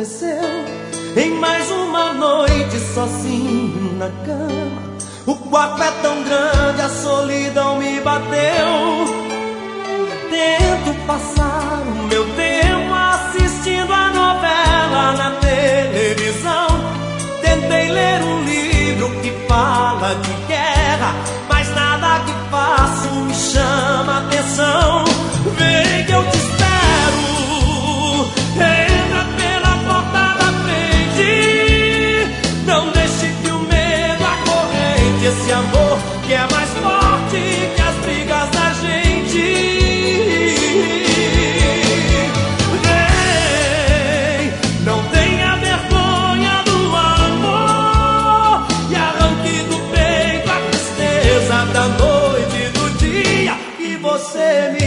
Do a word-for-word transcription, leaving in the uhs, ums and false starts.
aconteceu em mais uma noite sozinho na cama. O quarto é tão grande, a solidão me bateu. Tento passar o meu tempo assistindo a novela na televisão. Tentei ler um livro que fala de guerra, mas nada que faço me chama atenção. Vem que eu te espero, entra pela porta da frente. Não deixe que o medo acorrente esse amor que é mais forte que as brigas da gente. Vem, não tenha vergonha do amor e arranque do peito a tristeza da noite e do dia que você me